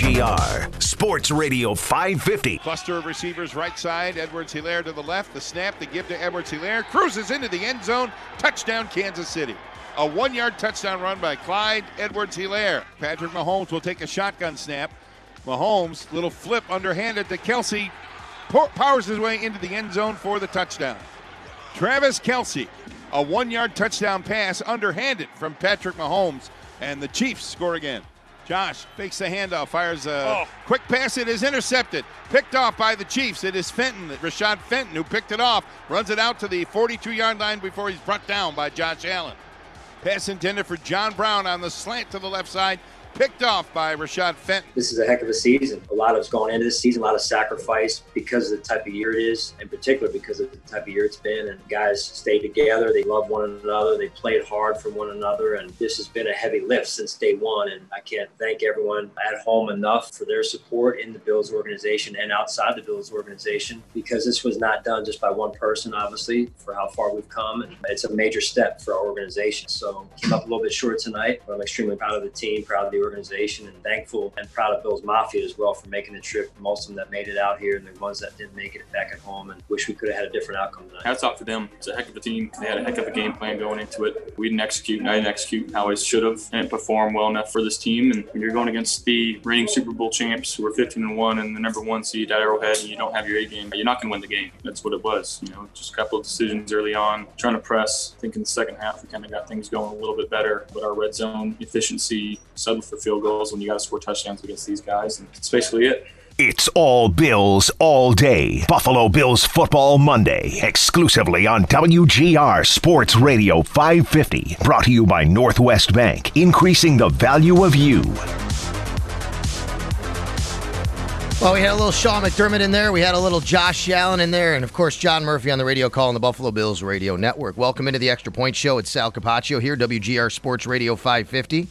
WGR Sports Radio 550. Cluster of receivers right side. Edwards-Hilaire to the left. The snap, the give to Edwards-Hilaire. Cruises into the end zone. Touchdown, Kansas City. A 1-yard touchdown run by Clyde Edwards-Hilaire. Patrick Mahomes will take a shotgun snap. Mahomes, little flip underhanded to Kelce. Powers his way into the end zone for the touchdown. Travis Kelce, a 1-yard touchdown pass underhanded from Patrick Mahomes. And the Chiefs score again. Josh fakes the handoff, fires a quick pass. It is intercepted. Picked off by the Chiefs. It is Fenton, Rashad Fenton, who picked it off. Runs it out to the 42-yard line before he's brought down by Josh Allen. Pass intended for John Brown on the slant to the left side. Picked off by Rashad Fenton. This is a heck of a season. A lot has gone into this season, a lot of sacrifice because of the type of year it is, in particular because of the type of year it's been. And guys stayed together. They love one another. They played hard for one another. And this has been a heavy lift since day one. And I can't thank everyone at home enough for their support in the Bills organization and outside the Bills organization, because this was not done just by one person, obviously, for how far we've come. And it's a major step for our organization. So came up a little bit short tonight, but I'm extremely proud of the team, proud of the organization, and thankful and proud of Bills Mafia as well for making the trip. Most of them that made it out here and the ones that didn't make it back at home, and wish we could have had a different outcome tonight. Hats off to them. It's a heck of a team. They had a heck of a game plan going into it. We didn't execute, and I didn't execute how I should have, and perform well enough for this team. And when you're going against the reigning Super Bowl champs who are 15-1 and the number 1 seed at Arrowhead, and you don't have your A game, you're not going to win the game. That's what it was. Just a couple of decisions early on, trying to press. I think in the second half we kind of got things going a little bit better, but our red zone efficiency, settled for field goals when you got to score touchdowns against these guys, and that's basically it. It's all Bills all day. Buffalo Bills Football Monday, exclusively on WGR Sports Radio 550. Brought to you by Northwest Bank, increasing the value of you. Well, we had a little Sean McDermott in there. We had a little Josh Allen in there. And, of course, John Murphy on the radio call on the Buffalo Bills Radio Network. Welcome into the Extra Point Show. It's Sal Capaccio here, WGR Sports Radio 550.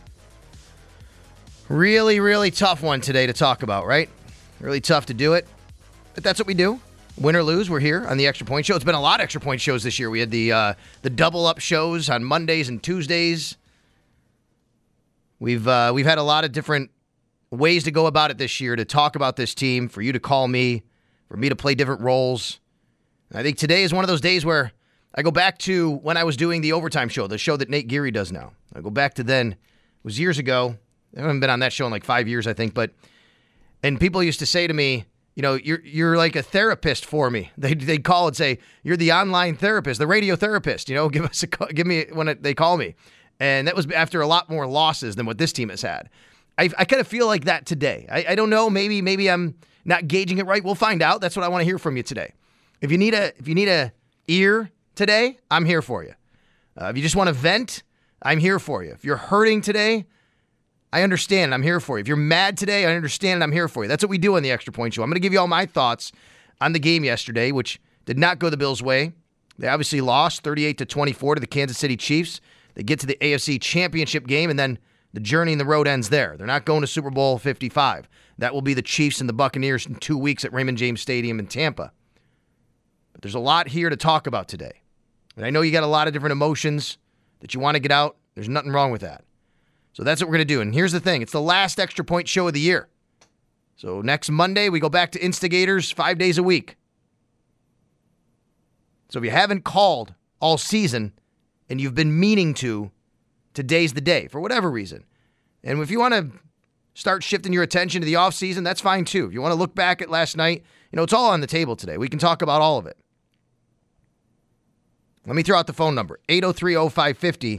Really, really tough one today to talk about, right? Really tough to do it. But that's what we do. Win or lose, we're here on the Extra Point Show. It's been a lot of Extra Point shows this year. We had the double-up shows on Mondays and Tuesdays. We've had a lot of different ways to go about it this year, to talk about this team, for you to call me, for me to play different roles. And I think today is one of those days where I go back to when I was doing the Overtime Show, the show that Nate Geary does now. I go back to then. It was years ago. I haven't been on that show in like 5 years, I think. And people used to say to me, you're like a therapist for me. They'd call and say, you're the online therapist, the radio therapist. Give me when they call me. And that was after a lot more losses than what this team has had. I kind of feel like that today. I don't know. Maybe I'm not gauging it right. We'll find out. That's what I want to hear from you today. If you need a ear today, I'm here for you. If you just want to vent, I'm here for you. If you're hurting today, I understand. I'm here for you. If you're mad today, I understand. I'm here for you. That's what we do on the Extra Point Show. I'm going to give you all my thoughts on the game yesterday, which did not go the Bills' way. They obviously lost 38-24 to the Kansas City Chiefs. They get to the AFC Championship game, and then the journey in the road ends there. They're not going to Super Bowl 55. That will be the Chiefs and the Buccaneers in 2 weeks at Raymond James Stadium in Tampa. But there's a lot here to talk about today. And I know you got a lot of different emotions that you want to get out. There's nothing wrong with that. So that's what we're going to do. And here's the thing. It's the last Extra Point Show of the year. So next Monday, we go back to Instigators 5 days a week. So if you haven't called all season and you've been meaning to, today's the day for whatever reason. And if you want to start shifting your attention to the offseason, that's fine too. If you want to look back at last night, it's all on the table today. We can talk about all of it. Let me throw out the phone number, 803-0550,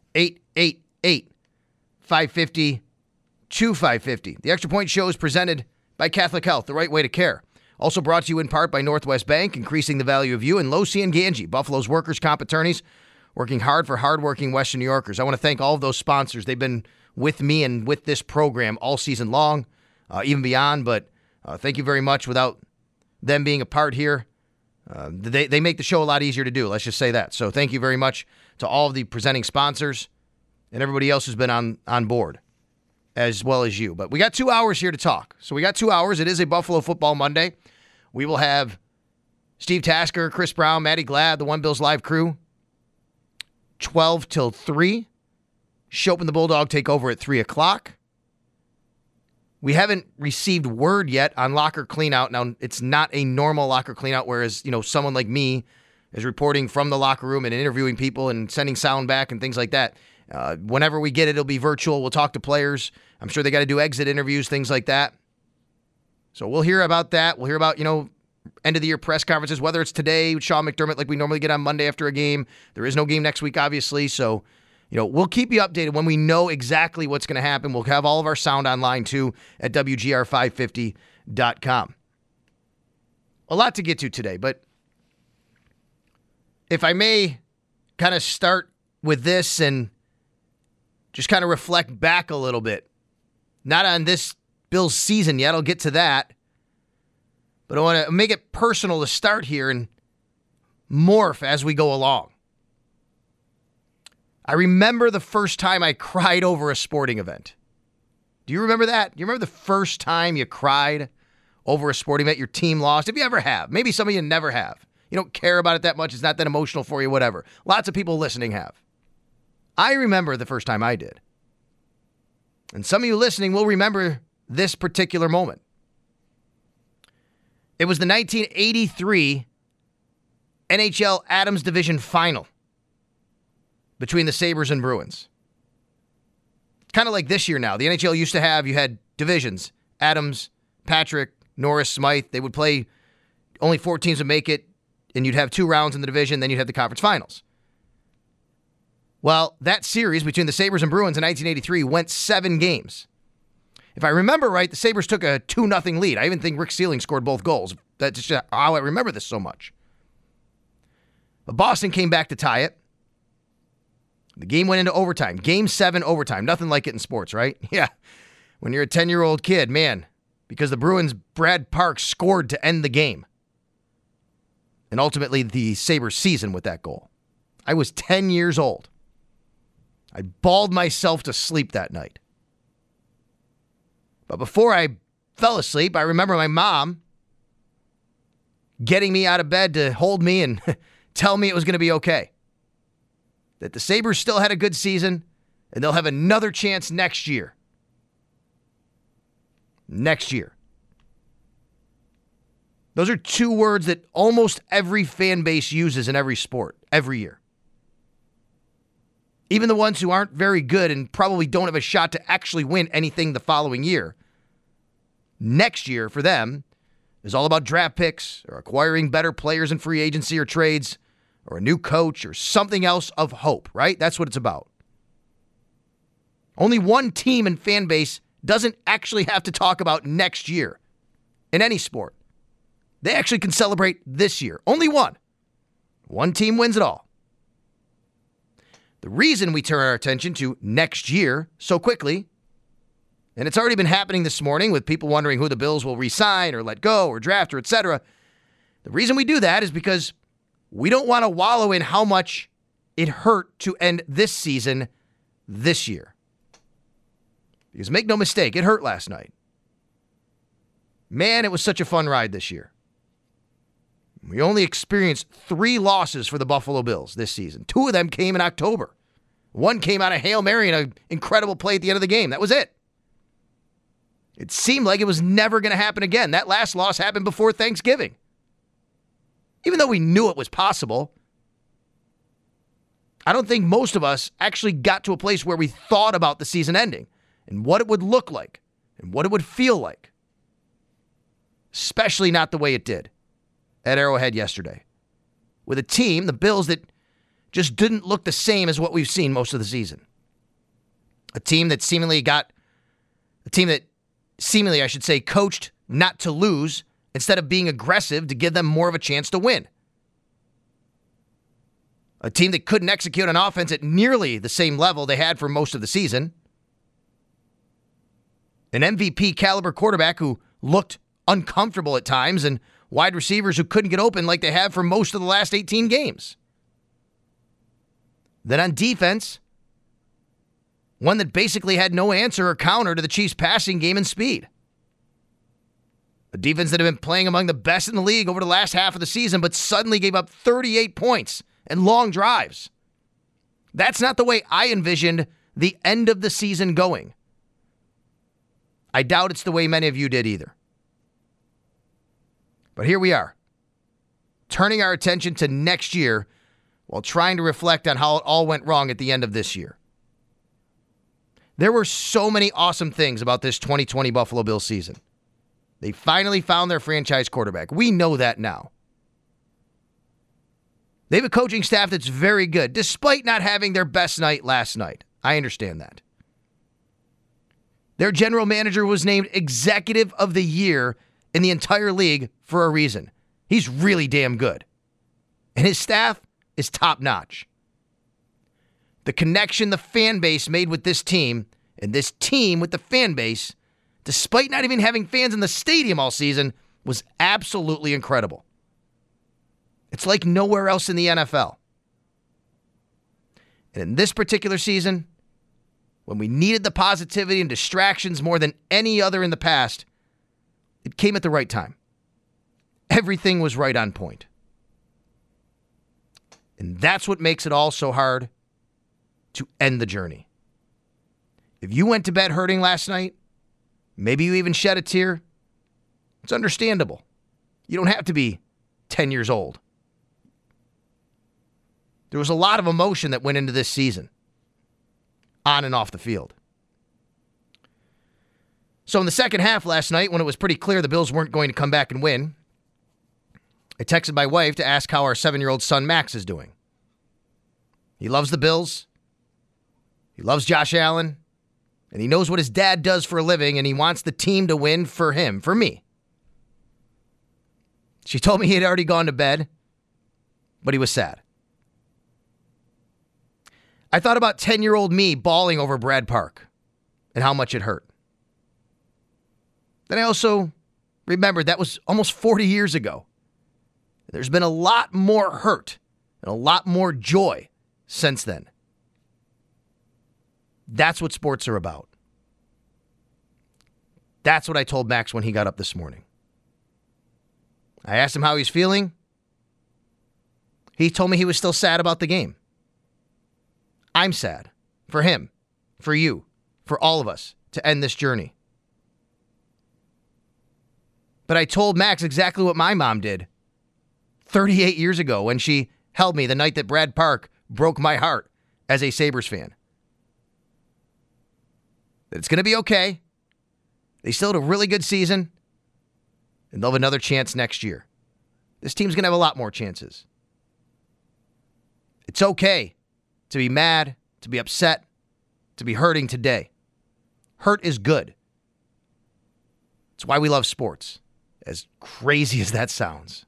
888-550-2550. The Extra Point Show is presented by Catholic Health, the right way to care. Also brought to you in part by Northwest Bank, increasing the value of you, and Losi and Ganji, Buffalo's workers' comp attorneys, working hard for hardworking Western New Yorkers. I want to thank all of those sponsors. They've been with me and with this program all season long, even beyond, but thank you very much. Without them being a part here, they make the show a lot easier to do. Let's just say that. So thank you very much to all of the presenting sponsors and everybody else who's been on board, as well as you. But we got 2 hours here to talk. So we got 2 hours. It is a Buffalo Football Monday. We will have Steve Tasker, Chris Brown, Matty Glad, the One Bills Live crew, 12 till 3. Shope and the Bulldog take over at 3 o'clock. We haven't received word yet on locker cleanout. Now, it's not a normal locker cleanout, whereas, someone like me is reporting from the locker room and interviewing people and sending sound back and things like that. Whenever we get it, it'll be virtual. We'll talk to players. I'm sure they got to do exit interviews, things like that. So we'll hear about that. We'll hear about, end of the year press conferences, whether it's today with Sean McDermott like we normally get on Monday after a game. There is no game next week, obviously. So, we'll keep you updated when we know exactly what's going to happen. We'll have all of our sound online, too, at WGR550.com. A lot to get to today, but if I may kind of start with this and just kind of reflect back a little bit. Not on this Bills season yet. I'll get to that. But I want to make it personal to start here and morph as we go along. I remember the first time I cried over a sporting event. Do you remember that? Do you remember the first time you cried over a sporting event your team lost? If you ever have. Maybe some of you never have. You don't care about it that much. It's not that emotional for you, whatever. Lots of people listening have. I remember the first time I did. And some of you listening will remember this particular moment. It was the 1983 NHL Adams Division Final between the Sabres and Bruins. Kind of like this year now. The NHL used to have, you had divisions. Adams, Patrick, Norris, Smythe. They would play, only 4 teams would make it, and you'd have 2 rounds in the division, then you'd have the conference finals. Well, that series between the Sabres and Bruins in 1983 went 7 games. If I remember right, the Sabres took a 2-0 lead. I even think Rick Sealing scored both goals. That's just how I remember this so much. But Boston came back to tie it. The game went into overtime. Game 7 overtime. Nothing like it in sports, right? Yeah. When you're a 10-year-old kid, man, because the Bruins' Brad Parks scored to end the game. And ultimately the Sabres season with that goal. I was 10 years old. I bawled myself to sleep that night. But before I fell asleep, I remember my mom getting me out of bed to hold me and tell me it was going to be okay. That the Sabres still had a good season, and they'll have another chance next year. Next year. Those are 2 words that almost every fan base uses in every sport, every year. Even the ones who aren't very good and probably don't have a shot to actually win anything the following year. Next year, for them, is all about draft picks or acquiring better players in free agency or trades or a new coach or something else of hope, right? That's what it's about. Only one team and fan base doesn't actually have to talk about next year in any sport. They actually can celebrate this year. Only one. One team wins it all. The reason we turn our attention to next year so quickly, and it's already been happening this morning with people wondering who the Bills will re-sign or let go or draft or etc. The reason we do that is because we don't want to wallow in how much it hurt to end this season this year. Because make no mistake, it hurt last night. Man, it was such a fun ride this year. We only experienced 3 losses for the Buffalo Bills this season. 2 of them came in October. 1 came out of Hail Mary and an incredible play at the end of the game. That was it. It seemed like it was never going to happen again. That last loss happened before Thanksgiving. Even though we knew it was possible, I don't think most of us actually got to a place where we thought about the season ending and what it would look like and what it would feel like. Especially not the way it did at Arrowhead yesterday. With a team, the Bills, that just didn't look the same as what we've seen most of the season. A team that seemingly, I should say, coached not to lose instead of being aggressive to give them more of a chance to win. A team that couldn't execute on offense at nearly the same level they had for most of the season. An MVP caliber quarterback who looked uncomfortable at times and wide receivers who couldn't get open like they have for most of the last 18 games. Then on defense, one that basically had no answer or counter to the Chiefs' passing game and speed. A defense that had been playing among the best in the league over the last half of the season, but suddenly gave up 38 points and long drives. That's not the way I envisioned the end of the season going. I doubt it's the way many of you did either. But here we are, turning our attention to next year while trying to reflect on how it all went wrong at the end of this year. There were so many awesome things about this 2020 Buffalo Bills season. They finally found their franchise quarterback. We know that now. They have a coaching staff that's very good, despite not having their best night last night. I understand that. Their general manager was named Executive of the Year in the entire league for a reason. He's really damn good. And his staff is top-notch. The connection the fan base made with this team, and this team with the fan base, despite not even having fans in the stadium all season, was absolutely incredible. It's like nowhere else in the NFL. And in this particular season, when we needed the positivity and distractions more than any other in the past, it came at the right time. Everything was right on point. And that's what makes it all so hard to end the journey. If you went to bed hurting last night, maybe you even shed a tear, it's understandable. You don't have to be 10 years old. There was a lot of emotion that went into this season, on and off the field. So in the second half last night, when it was pretty clear the Bills weren't going to come back and win, I texted my wife to ask how our 7-year-old son Max is doing. He loves the Bills. He loves Josh Allen. And he knows what his dad does for a living, and he wants the team to win for him, for me. She told me he had already gone to bed, but he was sad. I thought about 10-year-old me bawling over Brad Park and how much it hurt. Then I also remembered that was almost 40 years ago. There's been a lot more hurt and a lot more joy since then. That's what sports are about. That's what I told Max when he got up this morning. I asked him how he's feeling. He told me he was still sad about the game. I'm sad for him, for you, for all of us to end this journey. But I told Max exactly what my mom did 38 years ago when she held me the night that Brad Park broke my heart as a Sabres fan. That it's going to be okay. They still had a really good season, and they'll have another chance next year. This team's going to have a lot more chances. It's okay to be mad, to be upset, to be hurting today. Hurt is good. It's why we love sports, as crazy as that sounds.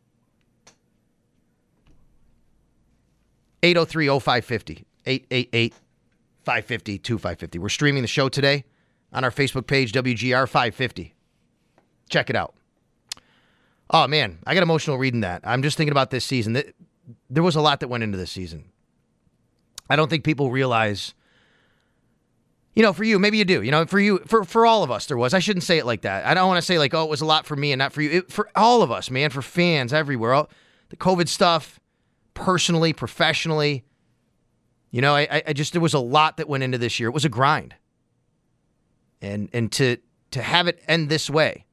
803-0550, 888-550-2550. We're streaming the show today on our Facebook page, WGR 550. Check it out. Oh, man, I got emotional reading that. I'm just thinking about this season. There was a lot that went into this season. I don't think people realize, for you, maybe you do. For you, for all of us, there was. I shouldn't say it like that. I don't want to say like, oh, it was a lot for me and not for you. For all of us, man, for fans everywhere. The COVID stuff, personally, professionally. I just, there was a lot that went into this year. It was a grind. And to have it end this way,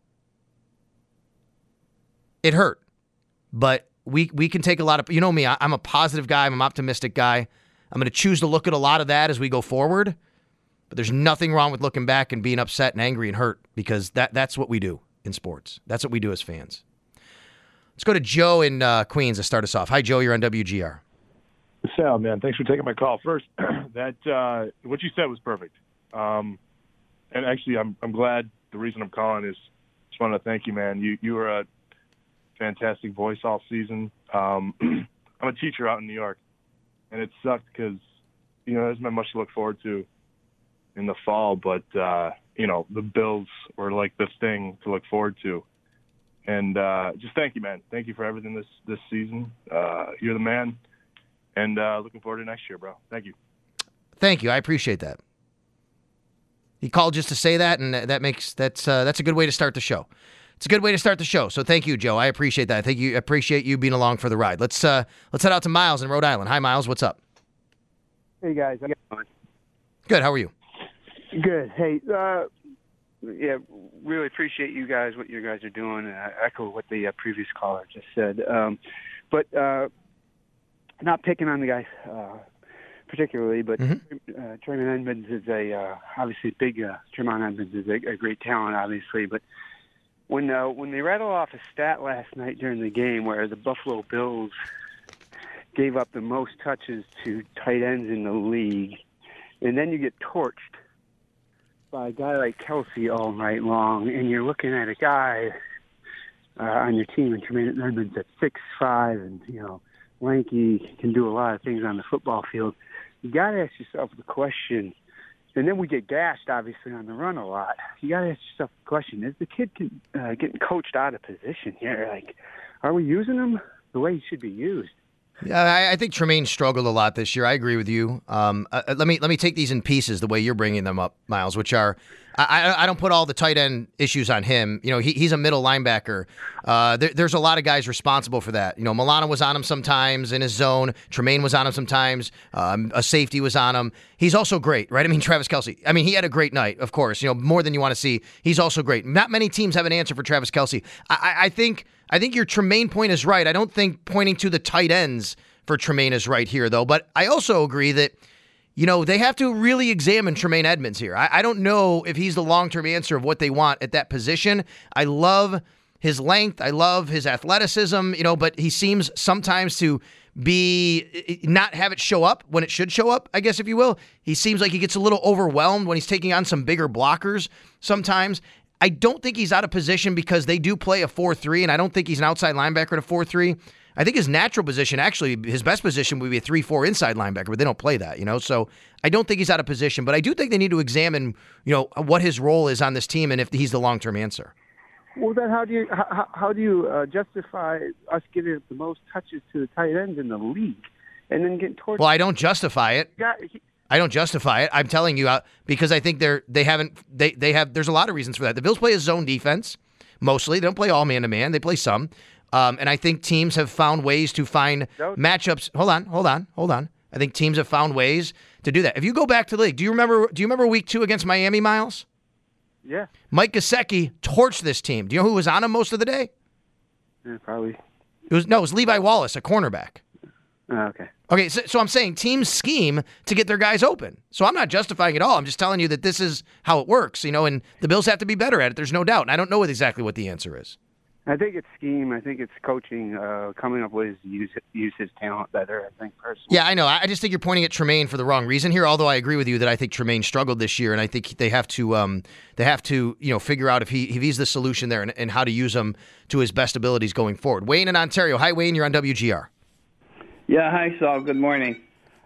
it hurt. But we can take a lot of, me, I'm a positive guy. I'm an optimistic guy. I'm going to choose to look at a lot of that as we go forward. But there's nothing wrong with looking back and being upset and angry and hurt, because that's what we do in sports. That's what we do as fans. Let's go to Joe in Queens to start us off. Hi, Joe. You're on WGR. Sal, man, thanks for taking my call. First, that what you said was perfect. And actually, I'm glad. The reason I'm calling is just want to thank you, man. You were a fantastic voice all season. I'm a teacher out in New York, and it sucked because there's not much to look forward to in the fall. But the Bills were like the thing to look forward to. And just thank you, man. Thank you for everything this season. You're the man. And looking forward to next year, bro. Thank you. Thank you. I appreciate that. He called just to say that, and that's a good way to start the show. It's a good way to start the show. So thank you, Joe. I appreciate that. I appreciate you being along for the ride. Let's head out to Miles in Rhode Island. Hi, Miles. What's up? Hey guys. Good. How are you? Good. Hey, Yeah, really appreciate you guys, what you guys are doing. And I echo what the previous caller just said. But not picking on the guy particularly, but Tremaine Edmonds is obviously big. Tremaine Edmonds is a great talent, obviously. But when they rattle off a stat last night during the game where the Buffalo Bills gave up the most touches to tight ends in the league, and then you get torched by a guy like Kelsey all night long, and you're looking at a guy on your team, and Tremaine Edmonds at 6'5", and lanky, can do a lot of things on the football field. You got to ask yourself the question, and then we get gashed, obviously, on the run a lot. You got to ask yourself the question: is the kid getting coached out of position here? Like, are we using him the way he should be used? Yeah, I think Tremaine struggled a lot this year. I agree with you. Let me take these in pieces the way you're bringing them up, Miles, which are I don't put all the tight end issues on him. He's a middle linebacker. There's a lot of guys responsible for that. Milano was on him sometimes in his zone. Tremaine was on him sometimes. A safety was on him. He's also great, right? I mean, Travis Kelce. I mean, he had a great night, of course. More than you want to see. He's also great. Not many teams have an answer for Travis Kelce. I think your Tremaine point is right. I don't think pointing to the tight ends for Tremaine is right here, though. But I also agree that, they have to really examine Tremaine Edmonds here. I don't know if he's the long-term answer of what they want at that position. I love his length. I love his athleticism, but he seems sometimes to not have it show up when it should show up, I guess, if you will. He seems like he gets a little overwhelmed when he's taking on some bigger blockers sometimes. I don't think he's out of position because they do play a 4-3, and I don't think he's an outside linebacker at a 4-3. I think his natural position, actually, his best position would be a 3-4 inside linebacker, but they don't play that, So I don't think he's out of position, but I do think they need to examine, what his role is on this team and if he's the long-term answer. Well, then how do you justify us giving the most touches to the tight ends in the league and then getting tortured? Well, I don't justify it. I don't justify it. I'm telling you because I think they have. There's a lot of reasons for that. The Bills play a zone defense mostly. They don't play all man-to-man. They play some. And I think teams have found ways to find matchups. Hold on. I think teams have found ways to do that. If you go back to the league, do you remember week 2 against Miami, Miles? Yeah. Mike Gesicki torched this team. Do you know who was on him most of the day? Yeah, probably. It was Levi Wallace, a cornerback. Okay. Okay, so I'm saying teams scheme to get their guys open. So I'm not justifying it all. I'm just telling you that this is how it works, and the Bills have to be better at it. There's no doubt. And I don't know exactly what the answer is. I think it's scheme. I think it's coaching, coming up with use his talent better, I think, personally. Yeah, I know. I just think you're pointing at Tremaine for the wrong reason here, although I agree with you that I think Tremaine struggled this year, and I think they have to figure out if he's the solution there and how to use him to his best abilities going forward. Wayne in Ontario. Hi, Wayne. You're on WGR. Yeah, hi, Saul. Good morning.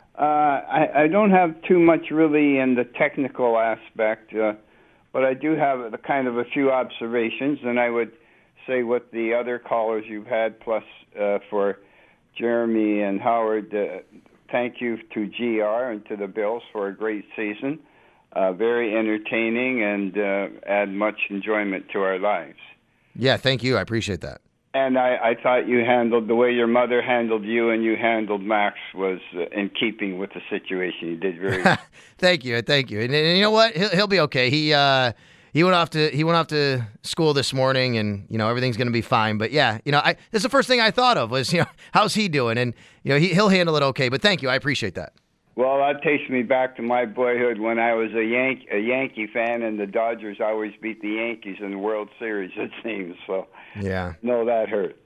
I don't have too much really in the technical aspect, but I do have a few observations, and I would say what the other callers you've had, plus for Jeremy and Howard, thank you to GR and to the Bills for a great season. Very entertaining and add much enjoyment to our lives. Yeah, thank you. I appreciate that. And I thought you handled the way your mother handled you and you handled Max was in keeping with the situation. You did very well. Thank you. And you know what? He'll be okay. He went off to school this morning, and everything's going to be fine. But yeah, that's the first thing I thought of was how's he doing? And he'll handle it okay. But thank you, I appreciate that. Well, that takes me back to my boyhood when I was a Yankee fan, and the Dodgers always beat the Yankees in the World Series. It seems so. Yeah. No, that hurt.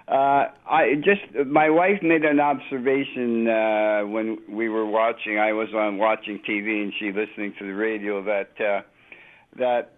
My wife made an observation when we were watching. I was watching TV, and she listening to the radio that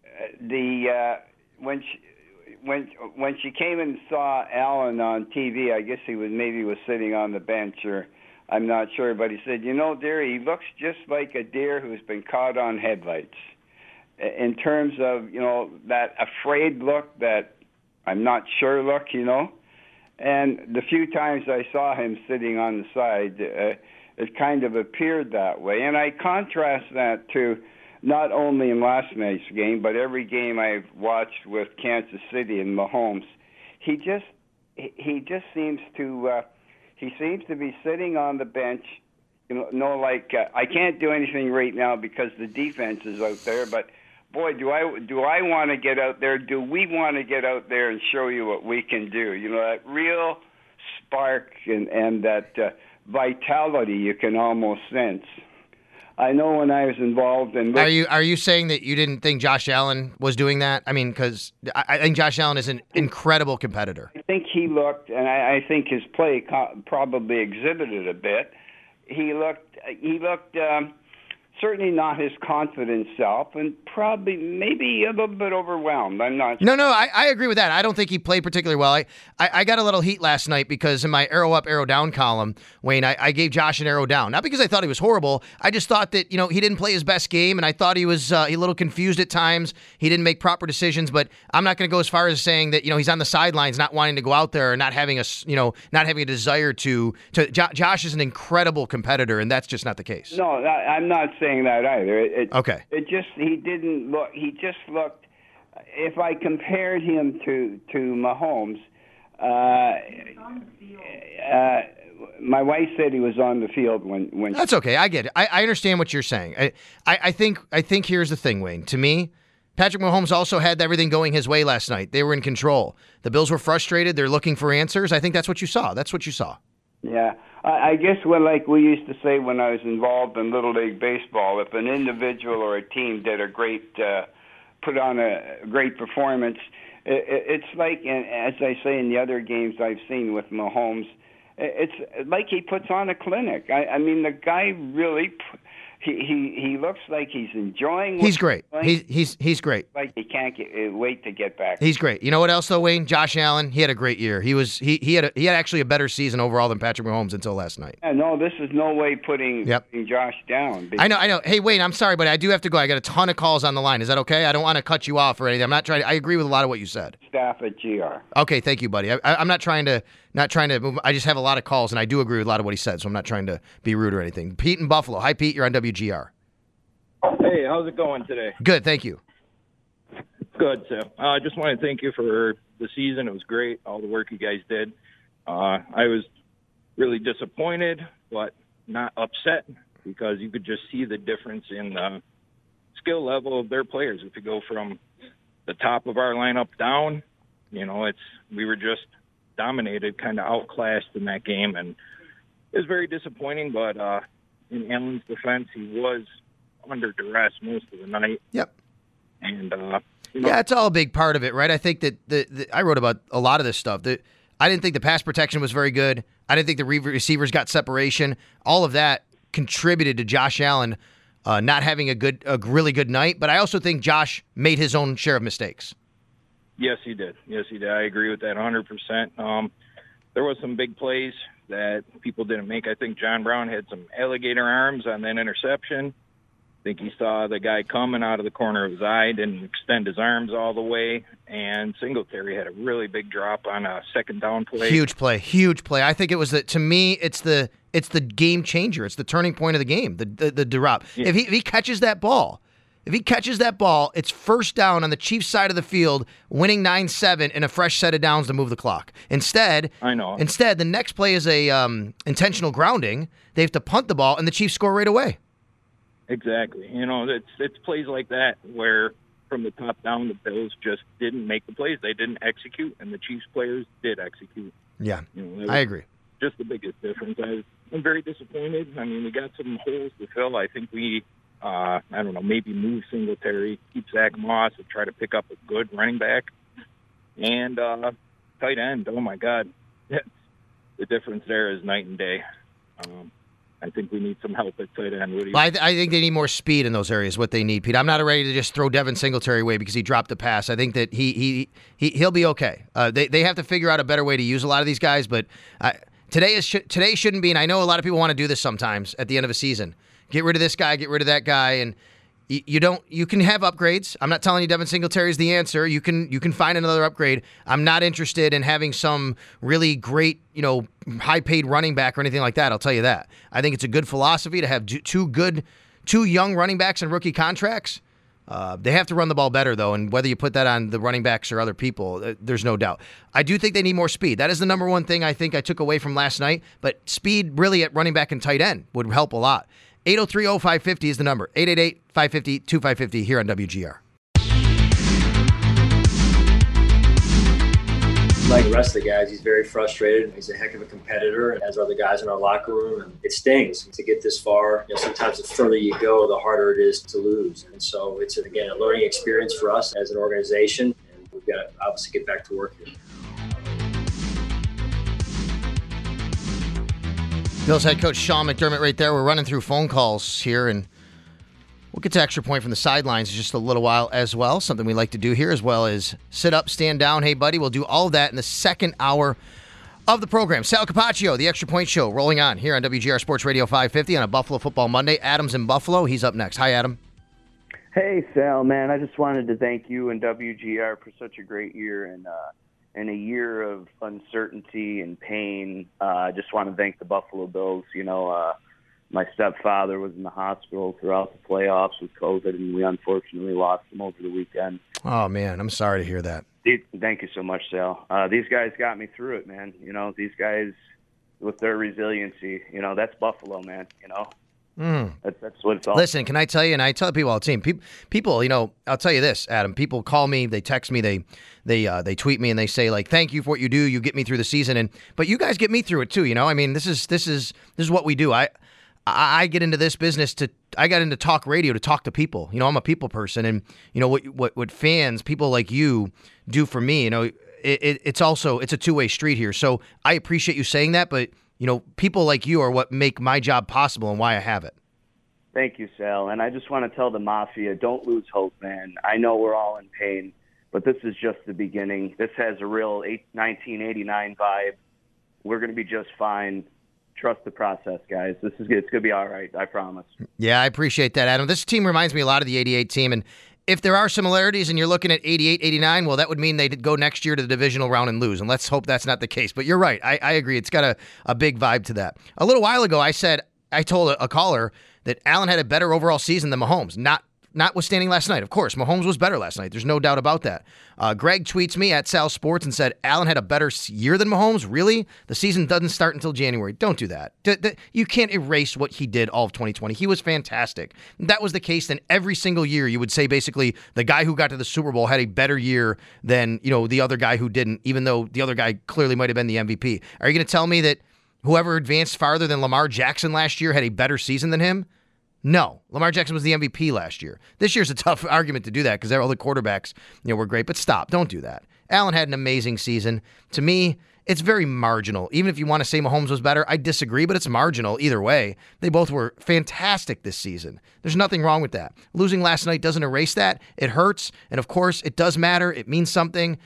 when she came and saw Alan on TV, I guess he was sitting on the bench, or I'm not sure, but he said, dear, he looks just like a deer who's been caught on headlights. In terms of that afraid look, that I'm not sure look, and the few times I saw him sitting on the side, it kind of appeared that way, and I contrast that to not only in last night's game, but every game I've watched with Kansas City and Mahomes. He just seems to be sitting on the bench, I can't do anything right now because the defense is out there, but boy, do I want to get out there? Do we want to get out there and show you what we can do? You know, that real spark and that vitality you can almost sense. I know when I was involved in. Are you saying that you didn't think Josh Allen was doing that? I mean, because I think Josh Allen is an incredible competitor. I think he looked, and I think his play probably exhibited a bit. He looked certainly not his confident self, and probably maybe a little bit overwhelmed. I'm not sure. No, I agree with that. I don't think he played particularly well. I got a little heat last night because in my arrow up, arrow down column, Wayne, I gave Josh an arrow down. Not because I thought he was horrible. I just thought that, he didn't play his best game, and I thought he was a little confused at times. He didn't make proper decisions, but I'm not going to go as far as saying that, he's on the sidelines not wanting to go out there or not having a desire to. Josh is an incredible competitor, and that's just not the case. No, I'm not saying that either. Okay. He didn't look. He just looked. If I compared him to Mahomes, my wife said he was on the field when. That's okay. I get it. I understand what you're saying. I think here's the thing, Wayne. To me, Patrick Mahomes also had everything going his way last night. They were in control. The Bills were frustrated. They're looking for answers. I think that's what you saw. Yeah. I guess like we used to say when I was involved in Little League Baseball, if an individual or a team did put on a great performance, it's like, as I say in the other games I've seen with Mahomes, it's like he puts on a clinic. I mean, the guy really, he looks like he's enjoying. He's great. He's great. Like he can't wait to get back. He's great. You know what else though, Wayne? Josh Allen. He had a great year. He had actually a better season overall than Patrick Mahomes until last night. Yeah, no, this is no way putting Josh down. I know. Hey, Wayne, I'm sorry, but I do have to go. I got a ton of calls on the line. Is that okay? I don't want to cut you off or anything. I'm not trying. I agree with a lot of what you said. Staff at GR. Okay, thank you, buddy. I'm not trying to move. I just have a lot of calls, and I do agree with a lot of what he said, so I'm not trying to be rude or anything. Pete in Buffalo. Hi, Pete. You're on WGR. Hey, how's it going today? Good, thank you. Good, Sam. I just want to thank you for the season. It was great, all the work you guys did. I was really disappointed, but not upset because you could just see the difference in the skill level of their players. If you go from the top of our lineup down, we were just dominated, kind of outclassed in that game, and it was very disappointing. But in Allen's defense, he was under duress most of the night. Yep. And yeah, it's all a big part of it, right? I think that I wrote about a lot of this stuff. That I didn't think the pass protection was very good. I didn't think the receivers got separation. All of that contributed to Josh Allen not having a really good night. But I also think Josh made his own share of mistakes. Yes, he did. I agree with that 100%. There was some big plays that people didn't make. I think John Brown had some alligator arms on that interception. I think he saw the guy coming out of the corner of his eye, didn't extend his arms all the way, and Singletary had a really big drop on a second down play. Huge play. I think it was to me, it's the game changer. It's the turning point of the game, the drop. Yeah. If he catches that ball, it's first down on the Chiefs side of the field, winning 9-7 and a fresh set of downs to move the clock. Instead, the next play is a intentional grounding. They have to punt the ball, and the Chiefs score right away. Exactly. It's plays like that where from the top down, the Bills just didn't make the plays. They didn't execute, and the Chiefs players did execute. Yeah, I agree. Just the biggest difference. I'm very disappointed. I mean, we got some holes to fill. I think we, maybe move Singletary, keep Zach Moss, and try to pick up a good running back. And tight end, oh, my God. The difference there is night and day. I think we need some help at tight end. I think they need more speed in those areas, what they need, Pete. I'm not ready to just throw Devin Singletary away because he dropped the pass. I think that he'll be okay. They have to figure out a better way to use a lot of these guys, but today shouldn't be, and I know a lot of people want to do this sometimes at the end of a season. Get rid of this guy, get rid of that guy, and you can have upgrades. I'm not telling you Devin Singletary is the answer. You can find another upgrade. I'm not interested in having some really great, high-paid running back or anything like that. I'll tell you that. I think it's a good philosophy to have two young running backs in rookie contracts. They have to run the ball better, though, and whether you put that on the running backs or other people, there's no doubt. I do think they need more speed. That is the number one thing I think I took away from last night, but speed really at running back and tight end would help a lot. 803-0550 is the number. 888-550-2550 here on WGR. Like the rest of the guys, he's very frustrated. He's a heck of a competitor, as are the guys in our locker room. And it stings to get this far. Sometimes the further you go, the harder it is to lose. And so it's, again, a learning experience for us as an organization. And we've got to obviously get back to work here. Bills head coach Sean McDermott right there. We're running through phone calls here, and we'll get to Extra Point from the sidelines in just a little while as well, something we like to do here, as well as sit up, stand down. Hey, buddy, we'll do all of that in the second hour of the program. Sal Capaccio, the Extra Point Show, rolling on here on WGR Sports Radio 550 on a Buffalo Football Monday. Adam's in Buffalo. He's up next. Hi, Adam. Hey, Sal, man. I just wanted to thank you and WGR for such a great year and in a year of uncertainty and pain. I just want to thank the Buffalo Bills. My stepfather was in the hospital throughout the playoffs with COVID, and we unfortunately lost him over the weekend. Oh, man, I'm sorry to hear that. Thank you so much, Sal. These guys got me through it, man. These guys with their resiliency, that's Buffalo, man, That's what it's all. Listen, can I tell you, and I tell people all the time, people, I'll tell you this, Adam, people call me, they text me, they tweet me, and they say, like, thank you for what you do, you get me through the season, but you guys get me through it too, I mean, this is what we do. I get into this business I got into talk radio to talk to people. I'm a people person, and what fans, people like you do for me, it's a two-way street here. So I appreciate you saying that, but people like you are what make my job possible and why I have it. Thank you, Sal. And I just want to tell the Mafia, don't lose hope, man. I know we're all in pain, but this is just the beginning. This has a real 1989 vibe. We're going to be just fine. Trust the process, guys. It's going to be all right. I promise. Yeah, I appreciate that, Adam. This team reminds me a lot of the 88 team, and if there are similarities and you're looking at 88, 89, well, that would mean they'd go next year to the divisional round and lose, and let's hope that's not the case. But you're right. I agree. It's got a big vibe to that. A little while ago, I told a caller that Allen had a better overall season than Mahomes, notwithstanding last night. Of course, Mahomes was better last night. There's no doubt about that. Greg tweets me at Sal Sports and said, Allen had a better year than Mahomes? Really? The season doesn't start until January. Don't do that. You can't erase what he did all of 2020. He was fantastic. That was the case. Then every single year you would say basically the guy who got to the Super Bowl had a better year than the other guy who didn't, even though the other guy clearly might have been the MVP. Are you going to tell me that whoever advanced farther than Lamar Jackson last year had a better season than him? No, Lamar Jackson was the MVP last year. This year's a tough argument to do that because all the quarterbacks, were great. But stop, don't do that. Allen had an amazing season. To me, it's very marginal. Even if you want to say Mahomes was better, I disagree, but it's marginal either way. They both were fantastic this season. There's nothing wrong with that. Losing last night doesn't erase that. It hurts, and of course, it does matter. It means something.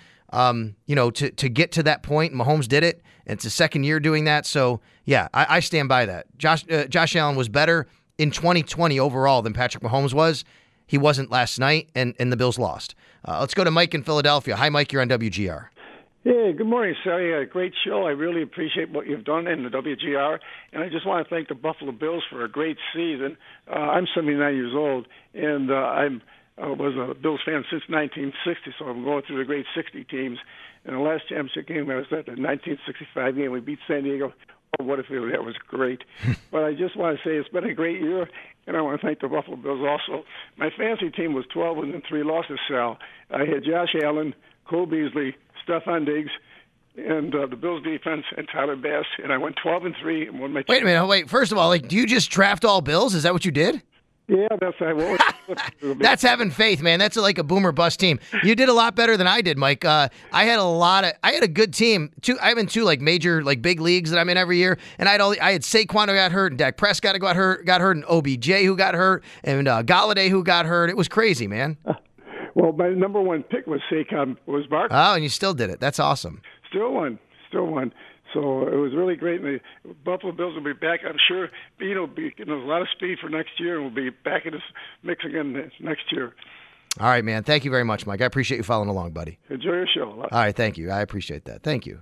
To get to that point, Mahomes did it, and it's the second year doing that. So yeah, I stand by that. Josh Allen was better in 2020 overall than Patrick Mahomes was. He wasn't last night, and the Bills lost. Let's go to Mike in Philadelphia. Hi, Mike. You're on WGR. Yeah, good morning, Sal. Great show. I really appreciate what you've done in the WGR, and I just want to thank the Buffalo Bills for a great season. I'm 79 years old, and I was a Bills fan since 1960, so I'm going through the great 60 teams. And the last championship game I was at, the 1965 game, we beat San Diego. Oh, what a feeling. That was great. But I just want to say it's been a great year, and I want to thank the Buffalo Bills also. My fantasy team was 12-3 losses, Sal. I had Josh Allen, Cole Beasley, Stephon Diggs, and the Bills defense, and Tyler Bass, and I went 12-3 and won my team. Wait a minute. First of all, do you just draft all Bills? Is that what you did? Yeah, that's that's having faith, man. That's like a boomer bust team. You did a lot better than I did, Mike. I had a good team. I'm in two major big leagues that I'm in every year, and I had Saquon who got hurt, and Dak Prescott who got hurt, and OBJ who got hurt, and Galladay who got hurt. It was crazy, man. Well, my number one pick was Saquon, was Barkley. Oh, and you still did it. That's awesome. Still won. So it was really great. And the Buffalo Bills will be back. I'm sure, be a lot of speed for next year, and we'll be back in this mix again next year. All right, man. Thank you very much, Mike. I appreciate you following along, buddy. Enjoy your show. All right, thank you. I appreciate that. Thank you.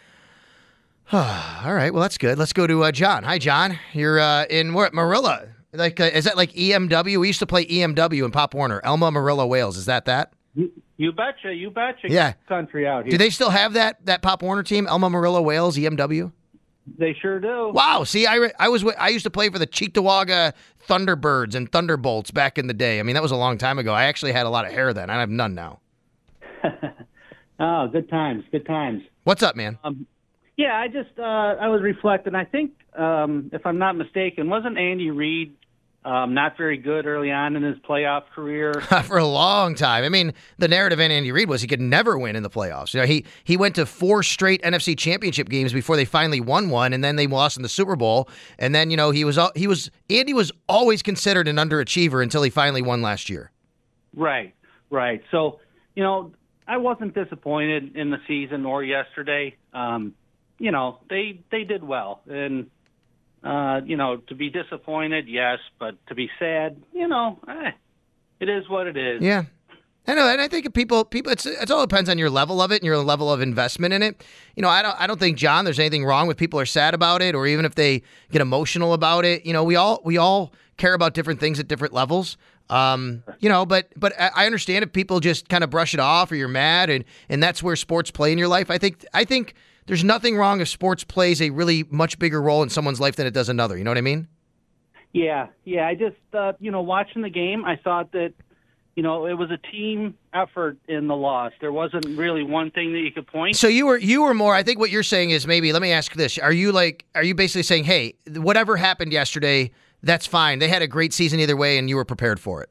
All right, well, that's good. Let's go to John. Hi, John. You're in Marilla. Is that like EMW? We used to play EMW in Pop Warner. Elma Marilla Wales. Is that? You betcha. Yeah. Country out here. Do they still have that Pop Warner team, Elma Marilla Wales, EMW? They sure do. Wow. See, I used to play for the Cheektowaga Thunderbirds and Thunderbolts back in the day. I mean, that was a long time ago. I actually had a lot of hair then. I have none now. Oh, good times. What's up, man? Yeah, I was reflecting. I think, if I'm not mistaken, wasn't Andy Reid not very good early on in his playoff career? For a long time. I mean, the narrative in Andy Reid was he could never win in the playoffs. You know, he went to 4 straight NFC Championship games before they finally won one, and then they lost in the Super Bowl. And then, you know, Andy was always considered an underachiever until he finally won last year. Right. So, you know, I wasn't disappointed in the season or yesterday. You know, they did well. And, you know, to be disappointed, yes, but to be sad, you know, it is what it is. Yeah. I know, and I think people, it all depends on your level of it and your level of investment in it. You know, I don't think, John, there's anything wrong with people are sad about it, or even if they get emotional about it. You know, we all care about different things at different levels. You know, but I understand if people just kind of brush it off or you're mad, and that's where sports play in your life. I think there's nothing wrong if sports plays a really much bigger role in someone's life than it does another. You know what I mean? Yeah. I just, you know, watching the game, I thought that, you know, it was a team effort in the loss. There wasn't really one thing that you could point. So you were more, I think what you're saying is maybe, let me ask this. Are you basically saying, hey, whatever happened yesterday, that's fine. They had a great season either way, and you were prepared for it?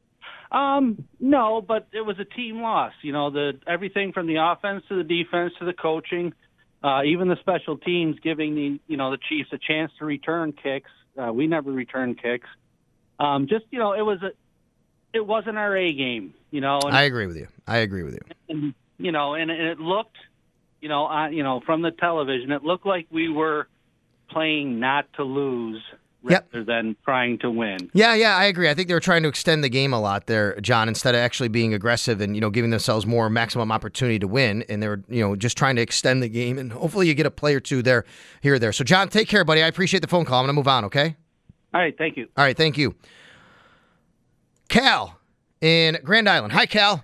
No, but it was a team loss. You know, everything from the offense to the defense to the coaching, even the special teams giving the Chiefs a chance to return kicks. We never returned kicks. Just, you know, it wasn't our A game, you know. And, I agree with you. And, you know, and it looked, you know, from the television, it looked like we were playing not to lose rather than trying to win. Yeah, I agree. I think they were trying to extend the game a lot there, John, instead of actually being aggressive and, you know, giving themselves more maximum opportunity to win. And they were, you know, just trying to extend the game. And hopefully you get a play or two there, here or there. So, John, take care, buddy. I appreciate the phone call. I'm going to move on, okay? All right, thank you. All right, thank you. Cal in Grand Island. Hi, Cal.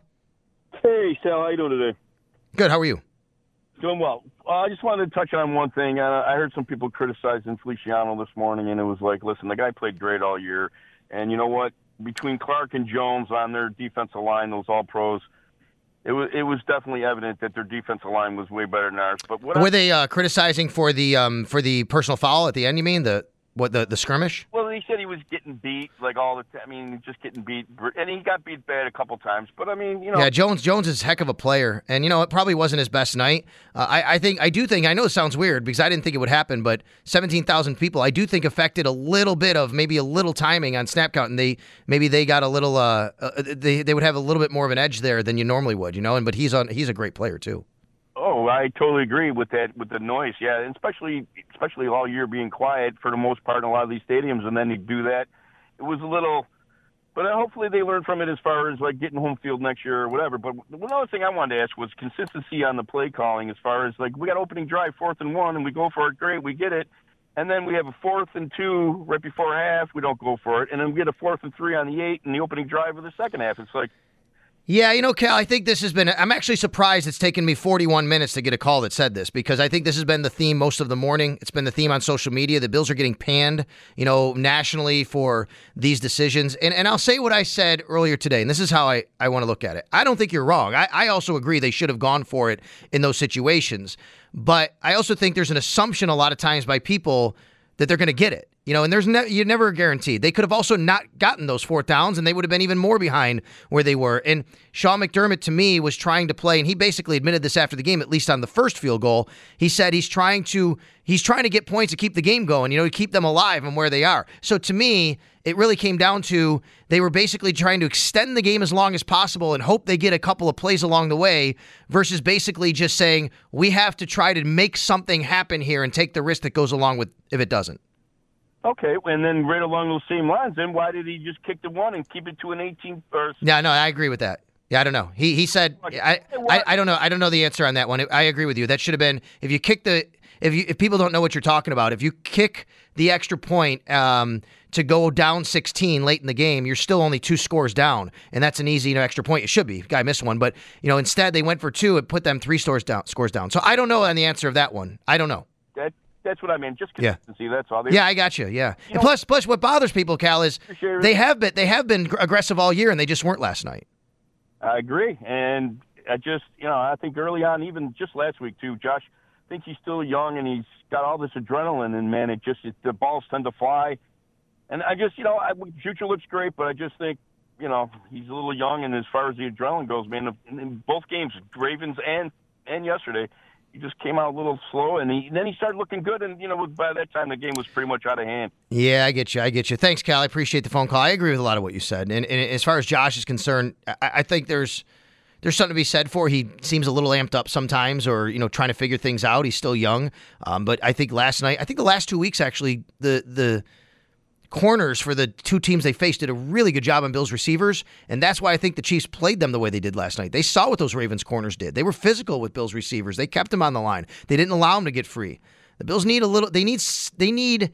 Hey, Sal. How you doing today? Good. How are you? Doing well. I just wanted to touch on one thing. I heard some people criticizing Feliciano this morning, and it was like, listen, the guy played great all year. And you know what? Between Clark and Jones on their defensive line, those all-pros, it was definitely evident that their defensive line was way better than ours. But were they criticizing for the personal foul at the end, you mean? The skirmish? Well, he said he was getting beat like all the time. I mean, just getting beat, and he got beat bad a couple times. But I mean, you know, yeah, Jones is a heck of a player, and you know, it probably wasn't his best night. I know it sounds weird because I didn't think it would happen, but 17,000 people, I do think affected a little bit of maybe a little timing on snap count, and they got a little they would have a little bit more of an edge there than you normally would, you know. But he's a great player too. Oh, I totally agree with that, with the noise, yeah, and especially all year being quiet for the most part in a lot of these stadiums, and then you do that. It was a little, but hopefully they learn from it as far as like getting home field next year or whatever. But one other thing I wanted to ask was consistency on the play calling as far as like we got opening drive 4th and 1 and we go for it, great, we get it, and then we have a 4th and 2 right before half, we don't go for it, and then we get a 4th and 3 on the 8 in the opening drive of the second half. It's like, yeah, you know, Cal, I think this has been – I'm actually surprised it's taken me 41 minutes to get a call that said this because I think this has been the theme most of the morning. It's been the theme on social media. The Bills are getting panned, you know, nationally for these decisions. And I'll say what I said earlier today, and this is how I want to look at it. I don't think you're wrong. I also agree they should have gone for it in those situations. But I also think there's an assumption a lot of times by people that they're going to get it. You know, and you're never guaranteed. They could have also not gotten those 4th downs, and they would have been even more behind where they were. And Sean McDermott, to me, was trying to play, and he basically admitted this after the game, at least on the first field goal. He said he's trying to get points to keep the game going, you know, to keep them alive and where they are. So to me, it really came down to they were basically trying to extend the game as long as possible and hope they get a couple of plays along the way versus basically just saying we have to try to make something happen here and take the risk that goes along with if it doesn't. Okay, and then right along those same lines, then why did he just kick the 1 and keep it to an 18? Yeah, no, I agree with that. Yeah, I don't know. He said I don't know. I don't know the answer on that one. I agree with you. That should have been if you kick the if people don't know what you're talking about. If you kick the extra point to go down 16 late in the game, you're still only 2 scores down, and that's an easy extra point. It should be. Guy missed one, but you know instead they went for 2 and put them 3 scores down. So I don't know on the answer of that one. I don't know. That's what I mean. Just consistency. That's all. Yeah, I got you. Yeah, and plus, what bothers people, Cal, is they have been aggressive all year, and they just weren't last night. I agree, and I just, I think early on, even just last week too, Josh, I think he's still young and he's got all this adrenaline, and man, the balls tend to fly. And I just, future looks great, but I just think, he's a little young, and as far as the adrenaline goes, man, in both games, Ravens and yesterday, he just came out a little slow, and then he started looking good, and, by that time, the game was pretty much out of hand. Yeah, I get you. Thanks, Cal. I appreciate the phone call. I agree with a lot of what you said. And as far as Josh is concerned, I think there's something to be said for he seems a little amped up sometimes, or, trying to figure things out. He's still young. But I think the last 2 weeks, actually, the corners for the two teams they faced did a really good job on Bills receivers, and that's why I think the Chiefs played them the way they did last night. They saw what those Ravens corners did. They were physical with Bills receivers. They kept them on the line. They didn't allow them to get free. The Bills need they need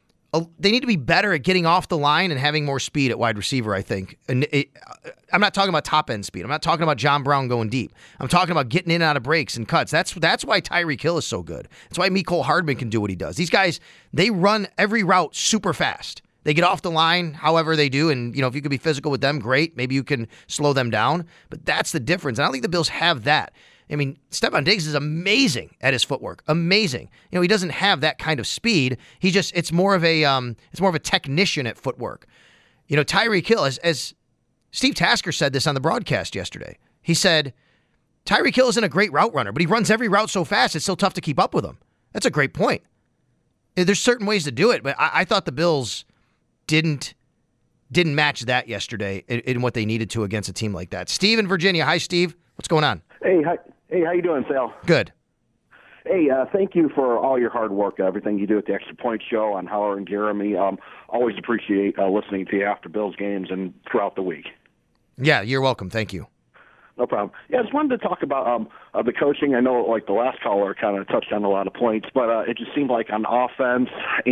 to be better at getting off the line and having more speed at wide receiver, I think. And I'm not talking about top-end speed. I'm not talking about John Brown going deep. I'm talking about getting in and out of breaks and cuts. That's why Tyreek Hill is so good. That's why Mecole Hardman can do what he does. These guys, they run every route super fast. They get off the line however they do, and if you could be physical with them, great. Maybe you can slow them down, but that's the difference. And I don't think the Bills have that. I mean, Stephon Diggs is amazing at his footwork. Amazing. He doesn't have that kind of speed. It's more of a technician at footwork. Tyreek Hill, as Steve Tasker said this on the broadcast yesterday. He said, Tyreek Hill isn't a great route runner, but he runs every route so fast it's so tough to keep up with him. That's a great point. There's certain ways to do it, but I thought the Bills didn't match that yesterday in what they needed to against a team like that. Steve in Virginia. Hi, Steve. What's going on? Hey, how you doing, Sal? Good. Hey, thank you for all your hard work, everything you do at the Extra Point Show on Howard and Jeremy. Always appreciate listening to you after Bills games and throughout the week. Yeah, you're welcome. Thank you. No problem. Yeah, I just wanted to talk about the coaching. I know, the last caller kind of touched on a lot of points, but it just seemed like on offense,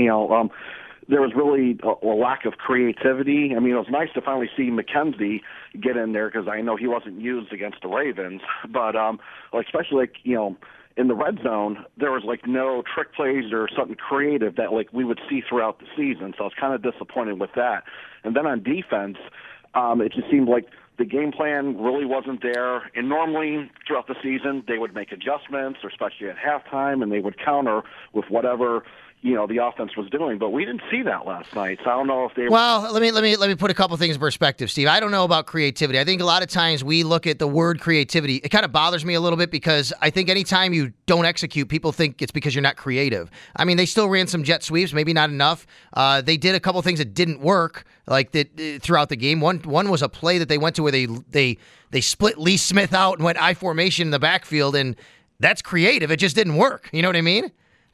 there was really a lack of creativity. I mean, it was nice to finally see McKenzie get in there because I know he wasn't used against the Ravens. But especially in the red zone, there was no trick plays or something creative that we would see throughout the season. So I was kind of disappointed with that. And then on defense, it just seemed like the game plan really wasn't there. And normally throughout the season, they would make adjustments, or especially at halftime, and they would counter with whatever the offense was doing, but we didn't see that last night. So I don't know if they. Well, let me put a couple things in perspective, Steve. I don't know about creativity. I think a lot of times we look at the word creativity. It kind of bothers me a little bit because I think anytime you don't execute, people think it's because you're not creative. I mean, they still ran some jet sweeps, maybe not enough. They did a couple things that didn't work, throughout the game. One was a play that they went to where they split Lee Smith out and went I formation in the backfield, and that's creative. It just didn't work. You know what I mean?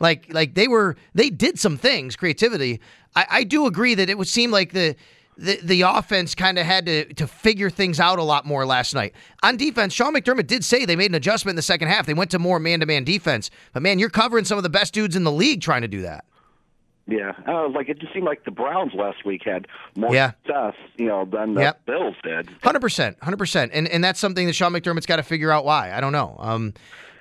They did some things, creativity. I do agree that it would seem like the offense kind of had to figure things out a lot more last night. On defense, Sean McDermott did say they made an adjustment in the second half. They went to more man-to-man defense. But, man, you're covering some of the best dudes in the league trying to do that. Yeah, it just seemed like the Browns last week had more success, than the Bills did. 100%. And that's something that Sean McDermott's got to figure out why. I don't know.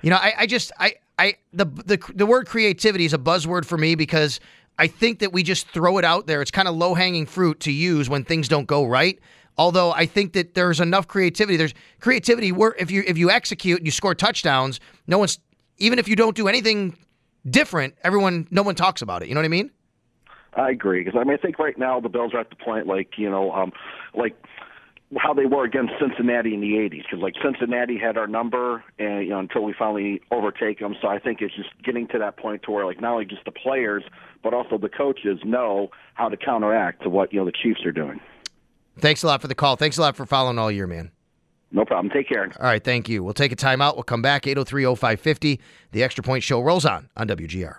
The word creativity is a buzzword for me because I think that we just throw it out there. It's kind of low-hanging fruit to use when things don't go right. Although I think that there's enough creativity. There's creativity where if you execute and you score touchdowns, even if you don't do anything different, no one talks about it. You know what I mean? I agree because I think right now the Bills are at the point how they were against Cincinnati in the 80s, because Cincinnati had our number and until we finally overtake them. So I think it's just getting to that point to where not only just the players but also the coaches know how to counteract to what the Chiefs are doing. Thanks a lot for the call. Thanks a lot for following all year, man. No problem. Take care. All right, thank you. We'll take a timeout. We'll come back. 803-0550. The Extra Point Show rolls on WGR.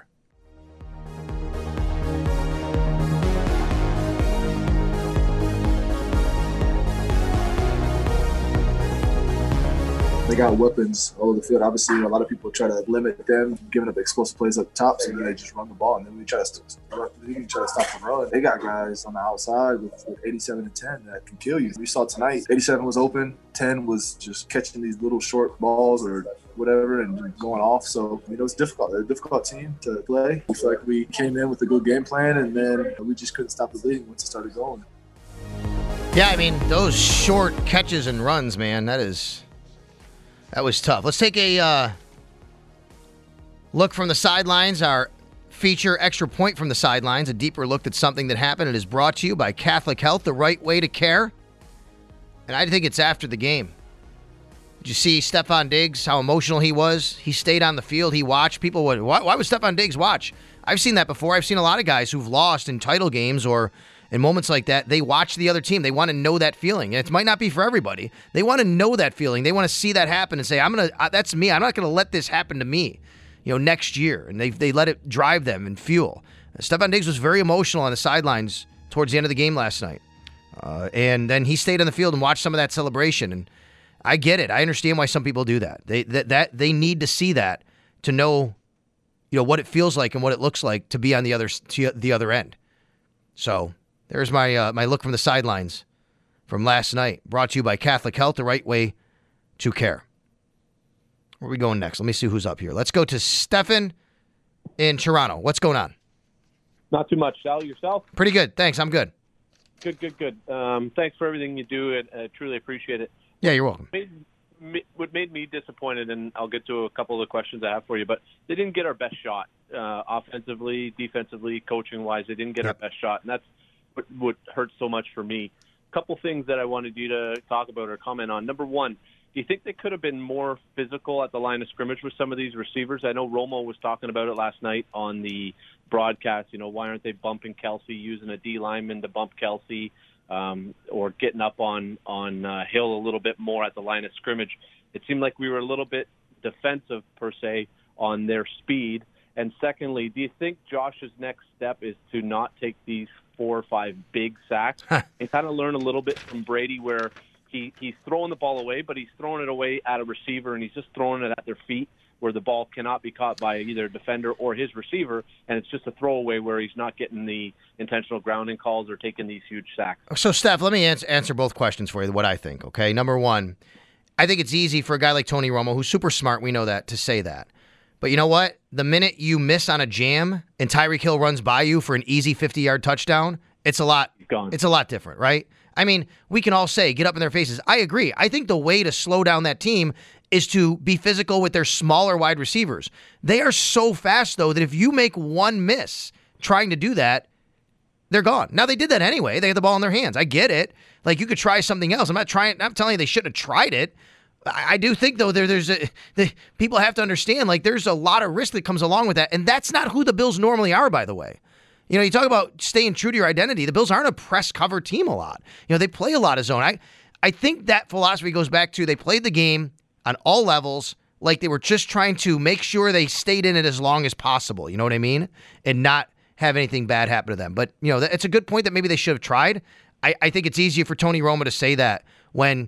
They got weapons all over the field. Obviously, a lot of people try to limit them, giving up explosive plays up top, so then they just run the ball, and then we try to stop the run. They got guys on the outside with 87 and 10 that can kill you. We saw tonight, 87 was open, 10 was just catching these little short balls or whatever and going off. So, it's difficult. They're a difficult team to play. We feel like we came in with a good game plan, and then we just couldn't stop the bleeding once it started going. Yeah, those short catches and runs, man, That was tough. Let's take a look from the sidelines. Our feature Extra Point from the sidelines, a deeper look at something that happened. It is brought to you by Catholic Health, the right way to care. And I think it's after the game. Did you see Stefan Diggs, how emotional he was? He stayed on the field. He watched. People would, why would Stefan Diggs watch? I've seen that before. I've seen a lot of guys who've lost in title games or in moments like that. They watch the other team. They want to know that feeling. And it might not be for everybody. They want to know that feeling. They want to see that happen and say, that's me. I'm not going to let this happen to me, next year. And they let it drive them and fuel. Stefan Diggs was very emotional on the sidelines towards the end of the game last night. And then he stayed on the field and watched some of that celebration. And I get it. I understand why some people do that. They need to see that to know, what it feels like and what it looks like to be on the other end. So there's my look from the sidelines from last night. Brought to you by Catholic Health, the right way to care. Where are we going next? Let me see who's up here. Let's go to Stefan in Toronto. What's going on? Not too much. Sal, yourself? Pretty good. Thanks. I'm good. Good. Thanks for everything you do. I truly appreciate it. Yeah, you're welcome. What made me disappointed, and I'll get to a couple of the questions I have for you, but they didn't get our best shot offensively, defensively, coaching-wise. They didn't get our best shot, and that's what hurts so much for me. A couple things that I wanted you to talk about or comment on. Number one, do you think they could have been more physical at the line of scrimmage with some of these receivers? I know Romo was talking about it last night on the broadcast. Why aren't they bumping Kelsey, using a D lineman to bump Kelsey? Or getting up on Hill a little bit more at the line of scrimmage. It seemed like we were a little bit defensive, per se, on their speed. And secondly, do you think Josh's next step is to not take these 4 or 5 big sacks and kind of learn a little bit from Brady where he's throwing the ball away, but he's throwing it away at a receiver and he's just throwing it at their feet where the ball cannot be caught by either a defender or his receiver, and it's just a throwaway where he's not getting the intentional grounding calls or taking these huge sacks. So, Steph, let me answer both questions for you, what I think, okay? Number one, I think it's easy for a guy like Tony Romo, who's super smart, we know that, to say that. But you know what? The minute you miss on a jam and Tyreek Hill runs by you for an easy 50-yard touchdown, it's a lot different, right? I mean, we can all say, get up in their faces. I agree. I think the way to slow down that team is to be physical with their smaller wide receivers. They are so fast, though, that if you make one miss trying to do that, they're gone. Now, they did that anyway. They had the ball in their hands. I get it. Like, you could try something else. I'm not telling you they shouldn't have tried it. I do think, though, people have to understand, like, there's a lot of risk that comes along with that, and that's not who the Bills normally are, by the way. You talk about staying true to your identity. The Bills aren't a press cover team a lot. They play a lot of zone. I think that philosophy goes back to they played the game on all levels like they were just trying to make sure they stayed in it as long as possible. You know what I mean? And not have anything bad happen to them. But, it's a good point that maybe they should have tried. I think it's easier for Tony Romo to say that when,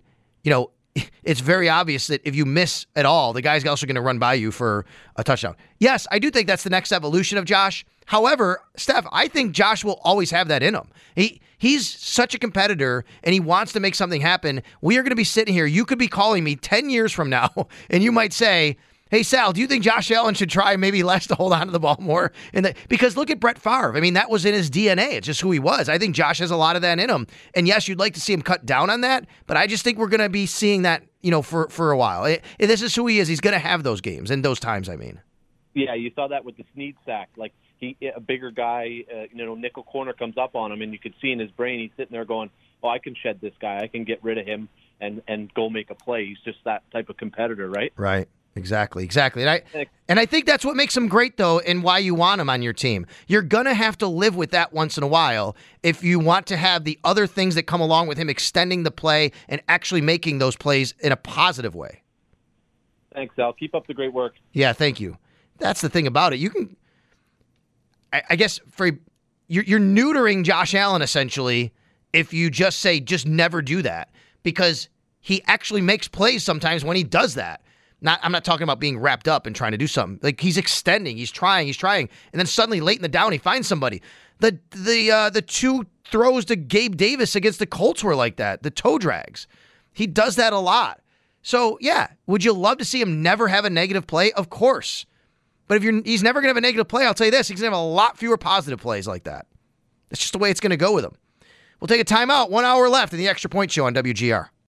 it's very obvious that if you miss at all, the guy's also going to run by you for a touchdown. Yes, I do think that's the next evolution of Josh. However, Steph, I think Josh will always have that in him. He's such a competitor, and he wants to make something happen. We are going to be sitting here. You could be calling me 10 years from now, and you might say, hey, Sal, do you think Josh Allen should try maybe less to hold on to the ball more? Because look at Brett Favre. I mean, that was in his DNA. It's just who he was. I think Josh has a lot of that in him. And yes, you'd like to see him cut down on that, but I just think we're going to be seeing that, for a while. This is who he is. He's going to have those games and those times, I mean. Yeah, you saw that with the Snead sack. Like, a bigger guy, nickel corner comes up on him, and you could see in his brain he's sitting there going, oh, I can shed this guy. I can get rid of him and go make a play. He's just that type of competitor, right? Right. Exactly. And I think that's what makes him great, though, and why you want him on your team. You're going to have to live with that once in a while if you want to have the other things that come along with him extending the play and actually making those plays in a positive way. Thanks, Al. Keep up the great work. Yeah, thank you. That's the thing about it. You can, I guess, you're neutering Josh Allen, essentially, if you just say, just never do that, because he actually makes plays sometimes when he does that. I'm not talking about being wrapped up and trying to do something. Like, he's extending, he's trying, and then suddenly late in the down he finds somebody. The 2 throws to Gabe Davis against the Colts were like that, the toe drags. He does that a lot. So, yeah, would you love to see him never have a negative play? Of course. But he's never going to have a negative play, I'll tell you this, he's going to have a lot fewer positive plays like that. That's just the way it's going to go with him. We'll take a timeout. 1 hour left in the Extra Point Show on WGR.